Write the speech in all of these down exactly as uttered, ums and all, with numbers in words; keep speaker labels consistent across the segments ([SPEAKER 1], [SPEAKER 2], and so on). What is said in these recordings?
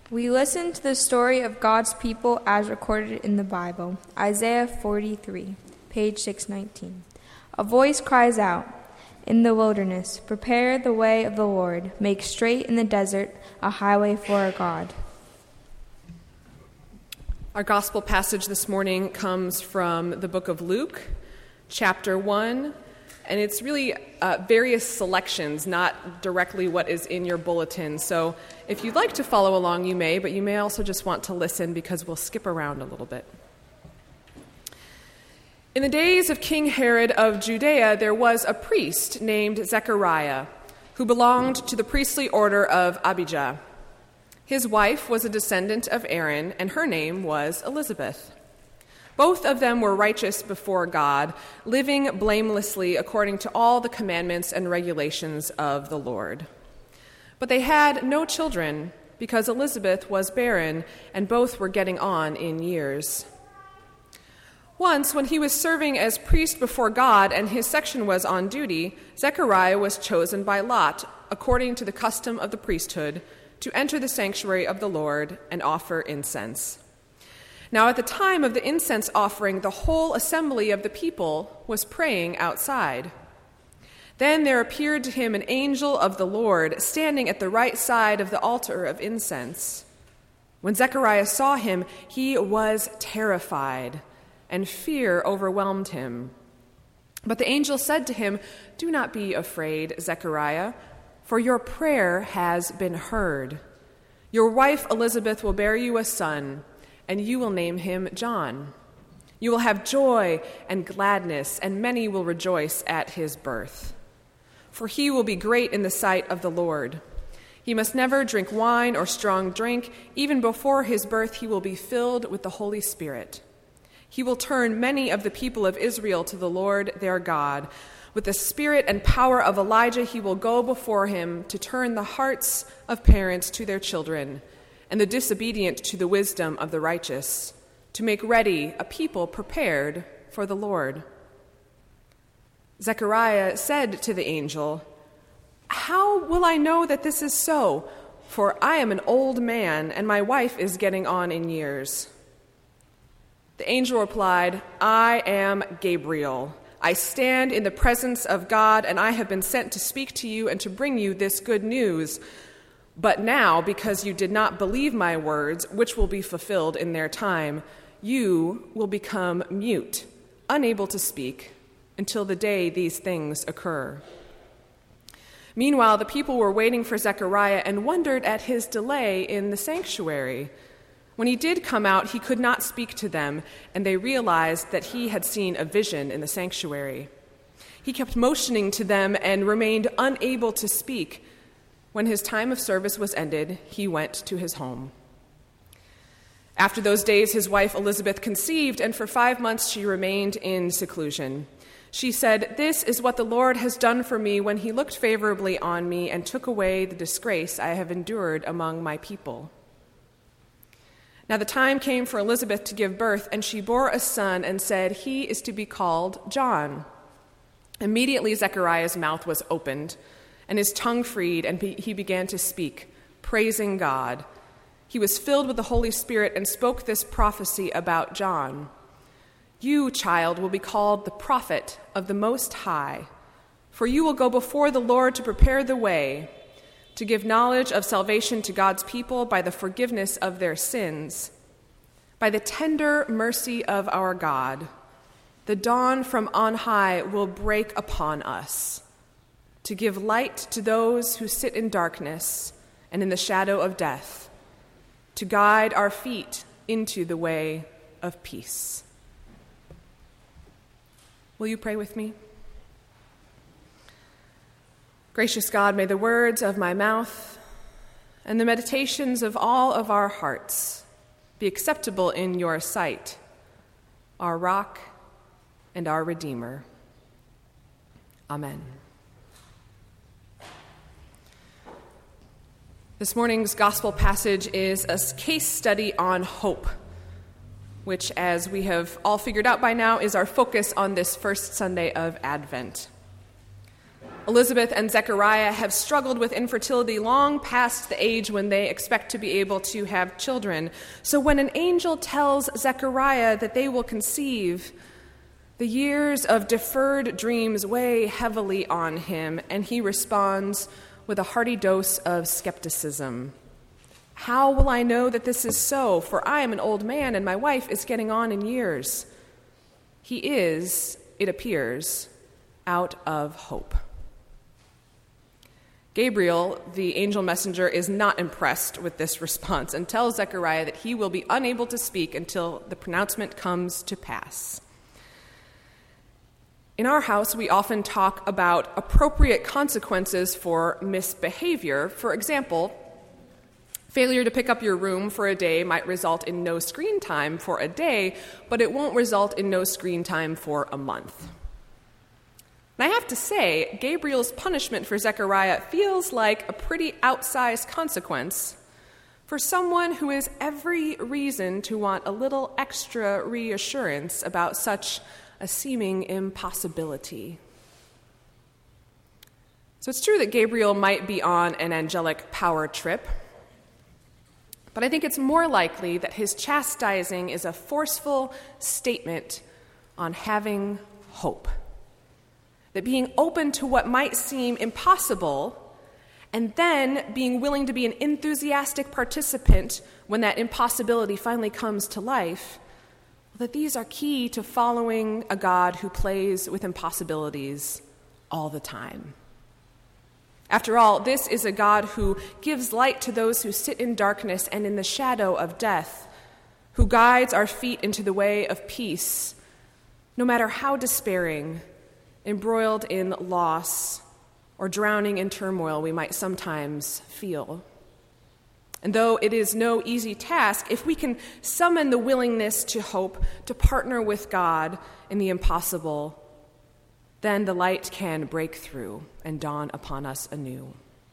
[SPEAKER 1] We listen to the story of God's people as recorded in the Bible, Isaiah forty-three, page six nineteen. A voice cries out, "In the wilderness, prepare the way of the Lord, make straight in the desert a highway for our God."
[SPEAKER 2] Our gospel passage this morning comes from the book of Luke, chapter one, and it's really uh, various selections, not directly what is in your bulletin. So if you'd like to follow along, you may, but you may also just want to listen because we'll skip around a little bit. In the days of King Herod of Judea, there was a priest named Zechariah who belonged to the priestly order of Abijah. His wife was a descendant of Aaron, and her name was Elizabeth. Both of them were righteous before God, living blamelessly according to all the commandments and regulations of the Lord. But they had no children because Elizabeth was barren, and both were getting on in years. Once, when he was serving as priest before God and his section was on duty, Zechariah was chosen by lot, according to the custom of the priesthood, to enter the sanctuary of the Lord and offer incense. Now at the time of the incense offering, the whole assembly of the people was praying outside. Then there appeared to him an angel of the Lord, standing at the right side of the altar of incense. When Zechariah saw him, he was terrified, and fear overwhelmed him. But the angel said to him, "Do not be afraid, Zechariah, for your prayer has been heard. Your wife Elizabeth will bear you a son, and you will name him John. You will have joy and gladness, and many will rejoice at his birth. For he will be great in the sight of the Lord. He must never drink wine or strong drink. Even before his birth he will be filled with the Holy Spirit. He will turn many of the people of Israel to the Lord their God. With the spirit and power of Elijah, he will go before him to turn the hearts of parents to their children and the disobedient to the wisdom of the righteous, to make ready a people prepared for the Lord." Zechariah said to the angel, "How will I know that this is so? For I am an old man, and my wife is getting on in years." The angel replied, "I am Gabriel. I stand in the presence of God, and I have been sent to speak to you and to bring you this good news. But now, because you did not believe my words, which will be fulfilled in their time, you will become mute, unable to speak, until the day these things occur." Meanwhile, the people were waiting for Zechariah and wondered at his delay in the sanctuary. When he did come out, he could not speak to them, and they realized that he had seen a vision in the sanctuary. He kept motioning to them and remained unable to speak. When his time of service was ended, he went to his home. After those days, his wife Elizabeth conceived, and for five months she remained in seclusion. She said, "This is what the Lord has done for me when he looked favorably on me and took away the disgrace I have endured among my people." Now the time came for Elizabeth to give birth, and she bore a son and said, "He is to be called John." Immediately Zechariah's mouth was opened, and his tongue freed, and he began to speak, praising God. He was filled with the Holy Spirit and spoke this prophecy about John. "You, child, will be called the prophet of the Most High, for you will go before the Lord to prepare the way, to give knowledge of salvation to God's people by the forgiveness of their sins. By the tender mercy of our God, the dawn from on high will break upon us, to give light to those who sit in darkness and in the shadow of death, to guide our feet into the way of peace." Will you pray with me? Gracious God, may the words of my mouth and the meditations of all of our hearts be acceptable in your sight, our rock and our Redeemer. Amen. This morning's gospel passage is a case study on hope, which, as we have all figured out by now, is our focus on this first Sunday of Advent. Elizabeth and Zechariah have struggled with infertility long past the age when they expect to be able to have children. So when an angel tells Zechariah that they will conceive, the years of deferred dreams weigh heavily on him, and he responds with a hearty dose of skepticism. How will I know that this is so? For I am an old man, and my wife is getting on in years. He is, it appears, out of hope. Gabriel, the angel messenger, is not impressed with this response and tells Zechariah that he will be unable to speak until the pronouncement comes to pass. In our house, we often talk about appropriate consequences for misbehavior. For example, failure to pick up your room for a day might result in no screen time for a day, but it won't result in no screen time for a month. And I have to say, Gabriel's punishment for Zechariah feels like a pretty outsized consequence for someone who has every reason to want a little extra reassurance about such a seeming impossibility. So it's true that Gabriel might be on an angelic power trip, but I think it's more likely that his chastising is a forceful statement on having hope. That being open to what might seem impossible and then being willing to be an enthusiastic participant when that impossibility finally comes to life, that these are key to following a God who plays with impossibilities all the time. After all, this is a God who gives light to those who sit in darkness and in the shadow of death, who guides our feet into the way of peace, no matter how despairing, embroiled in loss, or drowning in turmoil we might sometimes feel. And though it is no easy task, if we can summon the willingness to hope, to partner with God in the impossible, then the light can break through and dawn upon us anew.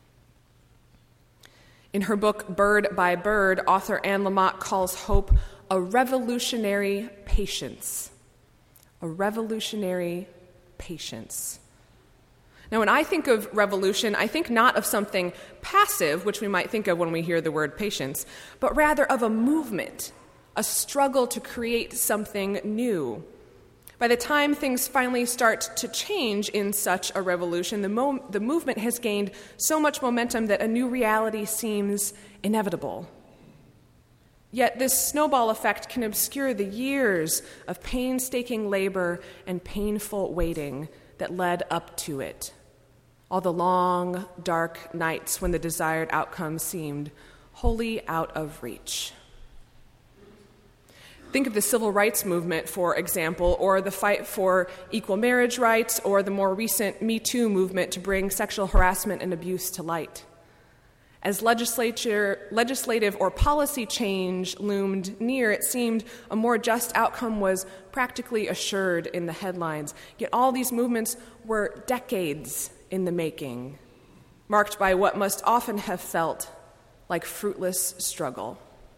[SPEAKER 2] In her book, Bird by Bird, author Anne Lamott calls hope a revolutionary patience. A revolutionary patience. Now, when I think of revolution, I think not of something passive, which we might think of when we hear the word patience, but rather of a movement, a struggle to create something new. By the time things finally start to change in such a revolution, the, mo- the movement has gained so much momentum that a new reality seems inevitable. Yet this snowball effect can obscure the years of painstaking labor and painful waiting that led up to it. All the long, dark nights when the desired outcome seemed wholly out of reach. Think of the civil rights movement, for example, or the fight for equal marriage rights, or the more recent Me Too movement to bring sexual harassment and abuse to light. As legislature, legislative or policy change loomed near, it seemed a more just outcome was practically assured in the headlines. Yet all these movements were decades in the making, marked by what must often have felt like fruitless struggle.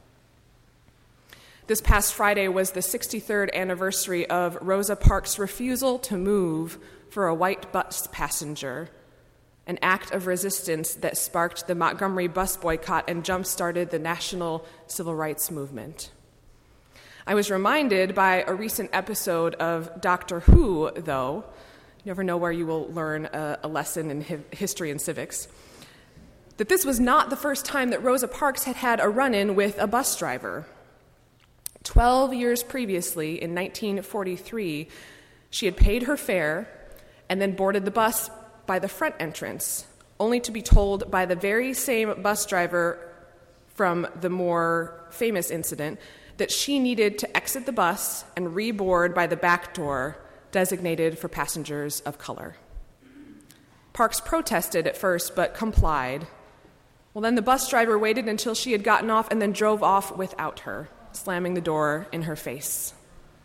[SPEAKER 2] This past Friday was the sixty-third anniversary of Rosa Parks' refusal to move for a white bus passenger, an act of resistance that sparked the Montgomery bus boycott and jump-started the national civil rights movement. I was reminded by a recent episode of Doctor Who, though, you never know where you will learn a, a lesson in hi- history and civics, that this was not the first time that Rosa Parks had had a run-in with a bus driver. Twelve years previously, in nineteen forty-three, she had paid her fare and then boarded the bus by the front entrance, only to be told by the very same bus driver from the more famous incident that she needed to exit the bus and reboard by the back door designated for passengers of color. Parks protested at first, but complied. Well, then the bus driver waited until she had gotten off and then drove off without her, slamming the door in her face.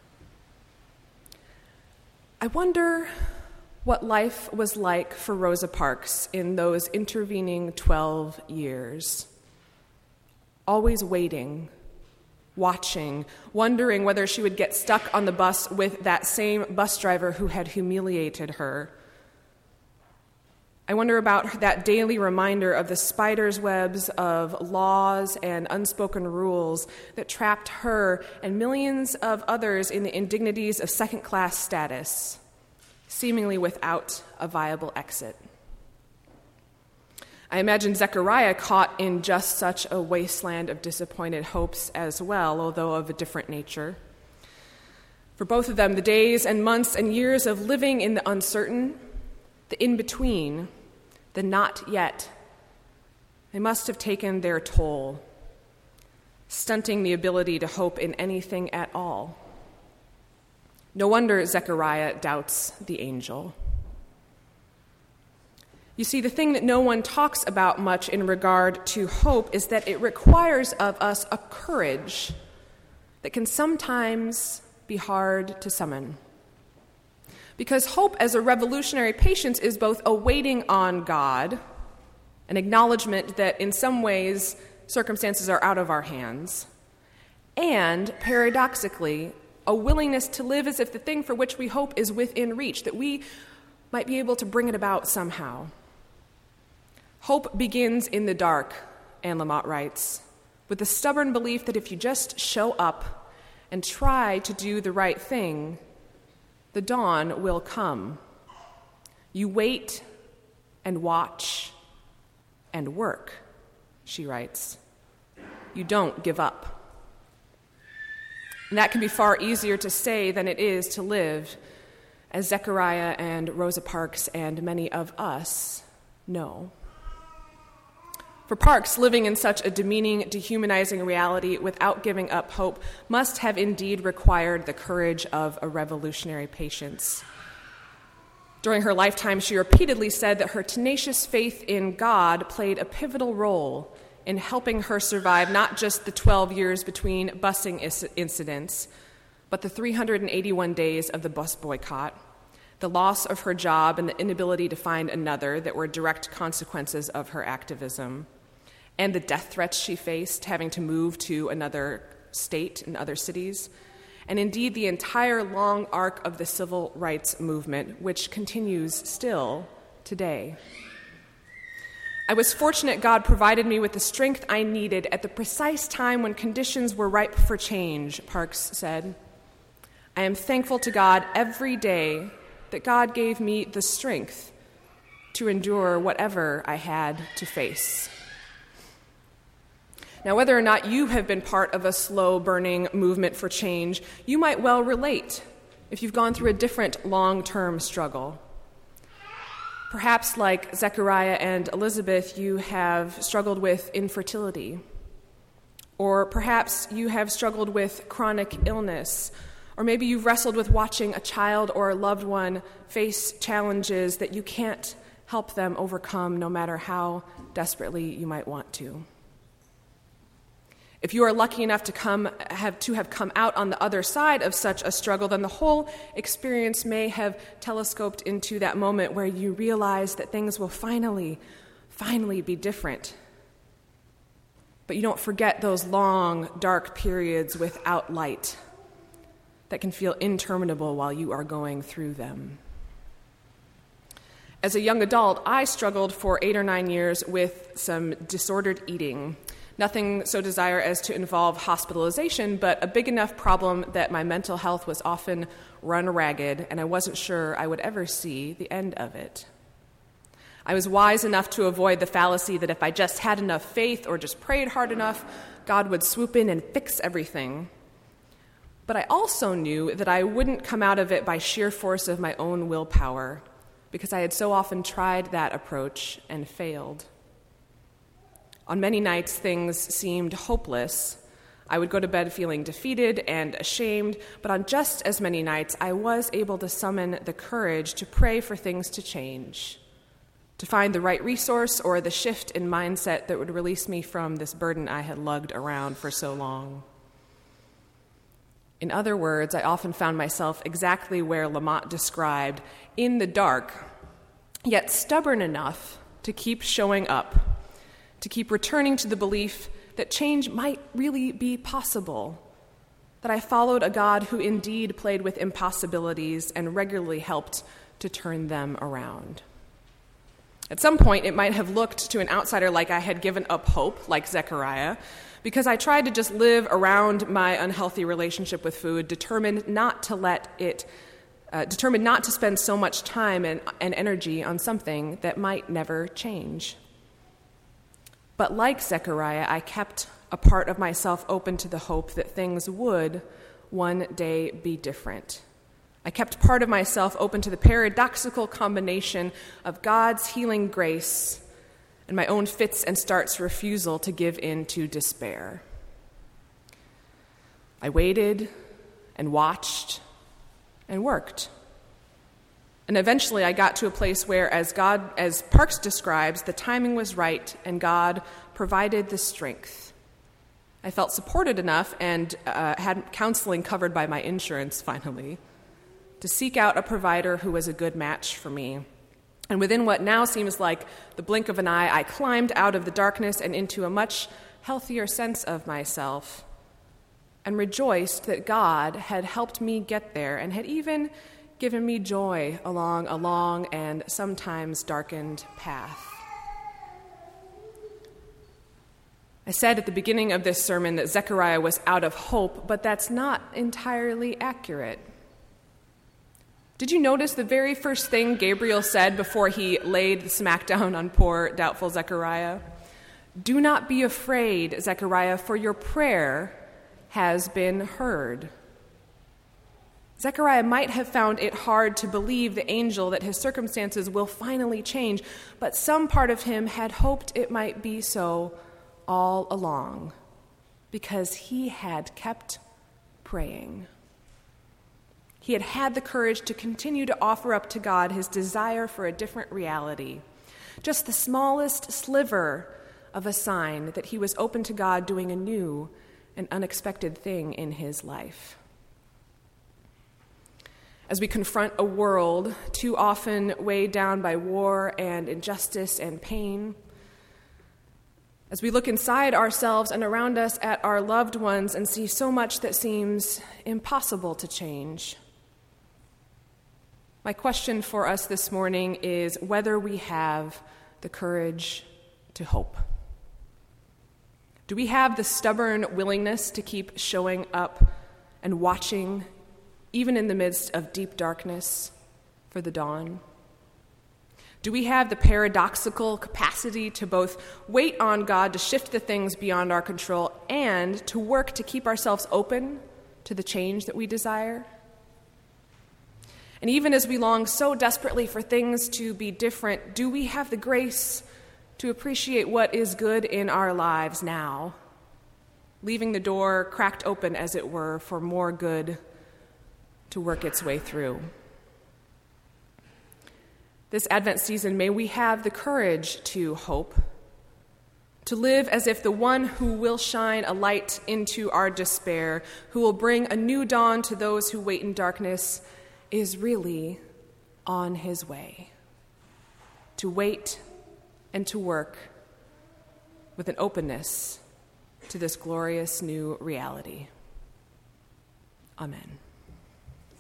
[SPEAKER 2] I wonder what life was like for Rosa Parks in those intervening twelve years. Always waiting, watching, wondering whether she would get stuck on the bus with that same bus driver who had humiliated her. I wonder about that daily reminder of the spider's webs of laws and unspoken rules that trapped her and millions of others in the indignities of second-class status, seemingly without a viable exit. I imagine Zechariah caught in just such a wasteland of disappointed hopes as well, although of a different nature. For both of them, the days and months and years of living in the uncertain, the in-between, the not yet, they must have taken their toll, stunting the ability to hope in anything at all. No wonder Zechariah doubts the angel. You see, the thing that no one talks about much in regard to hope is that it requires of us a courage that can sometimes be hard to summon. Because hope as a revolutionary patience is both a waiting on God, an acknowledgement that in some ways circumstances are out of our hands, and paradoxically, a willingness to live as if the thing for which we hope is within reach, that we might be able to bring it about somehow. Hope begins in the dark, Anne Lamott writes, with the stubborn belief that if you just show up and try to do the right thing, the dawn will come. You wait and watch and work, she writes. You don't give up. And that can be far easier to say than it is to live, as Zechariah and Rosa Parks and many of us know. For Parks, living in such a demeaning, dehumanizing reality without giving up hope must have indeed required the courage of a revolutionary patience. During her lifetime, she repeatedly said that her tenacious faith in God played a pivotal role in helping her survive not just the twelve years between busing is- incidents, but the three hundred eighty-one days of the bus boycott, the loss of her job and the inability to find another that were direct consequences of her activism, and the death threats she faced having to move to another state and other cities, and indeed the entire long arc of the civil rights movement, which continues still today. I was fortunate God provided me with the strength I needed at the precise time when conditions were ripe for change, Parks said. I am thankful to God every day that God gave me the strength to endure whatever I had to face. Now, whether or not you have been part of a slow-burning movement for change, you might well relate if you've gone through a different long-term struggle. Perhaps, like Zechariah and Elizabeth, you have struggled with infertility. Or perhaps you have struggled with chronic illness. Or maybe you've wrestled with watching a child or a loved one face challenges that you can't help them overcome, no matter how desperately you might want to. If you are lucky enough to come have to have come out on the other side of such a struggle, then the whole experience may have telescoped into that moment where you realize that things will finally, finally be different. But you don't forget those long, dark periods without light that can feel interminable while you are going through them. As a young adult, I struggled for eight or nine years with some disordered eating. Nothing so dire as to involve hospitalization, but a big enough problem that my mental health was often run ragged, and I wasn't sure I would ever see the end of it. I was wise enough to avoid the fallacy that if I just had enough faith or just prayed hard enough, God would swoop in and fix everything. But I also knew that I wouldn't come out of it by sheer force of my own willpower, because I had so often tried that approach and failed. On many nights, things seemed hopeless. I would go to bed feeling defeated and ashamed, but on just as many nights, I was able to summon the courage to pray for things to change, to find the right resource or the shift in mindset that would release me from this burden I had lugged around for so long. In other words, I often found myself exactly where Lamott described, in the dark, yet stubborn enough to keep showing up, to keep returning to the belief that change might really be possible, that I followed a God who indeed played with impossibilities and regularly helped to turn them around. At some point, it might have looked to an outsider like I had given up hope, like Zechariah, because I tried to just live around my unhealthy relationship with food, determined not to let it, uh, determined not to spend so much time and, and energy on something that might never change. But like Zechariah, I kept a part of myself open to the hope that things would one day be different. I kept part of myself open to the paradoxical combination of God's healing grace and my own fits and starts refusal to give in to despair. I waited and watched and worked. And eventually I got to a place where, as God, as Parks describes, the timing was right and God provided the strength. I felt supported enough and uh, had counseling covered by my insurance finally to seek out a provider who was a good match for me. And within what now seems like the blink of an eye, I climbed out of the darkness and into a much healthier sense of myself and rejoiced that God had helped me get there and had even given me joy along a long and sometimes darkened path. I said at the beginning of this sermon that Zechariah was out of hope, but that's not entirely accurate. Did you notice the very first thing Gabriel said before he laid the smackdown on poor, doubtful Zechariah? "Do not be afraid, Zechariah, for your prayer has been heard." Zechariah might have found it hard to believe the angel that his circumstances will finally change, but some part of him had hoped it might be so all along, because he had kept praying. He had had the courage to continue to offer up to God his desire for a different reality, just the smallest sliver of a sign that he was open to God doing a new and unexpected thing in his life. As we confront a world too often weighed down by war and injustice and pain, as we look inside ourselves and around us at our loved ones and see so much that seems impossible to change, my question for us this morning is whether we have the courage to hope. Do we have the stubborn willingness to keep showing up and watching, even in the midst of deep darkness, for the dawn? Do we have the paradoxical capacity to both wait on God to shift the things beyond our control and to work to keep ourselves open to the change that we desire? And even as we long so desperately for things to be different, do we have the grace to appreciate what is good in our lives now, leaving the door cracked open, as it were, for more good to work its way through? This Advent season, may we have the courage to hope, to live as if the one who will shine a light into our despair, who will bring a new dawn to those who wait in darkness, is really on his way. To wait and to work with an openness to this glorious new reality. Amen.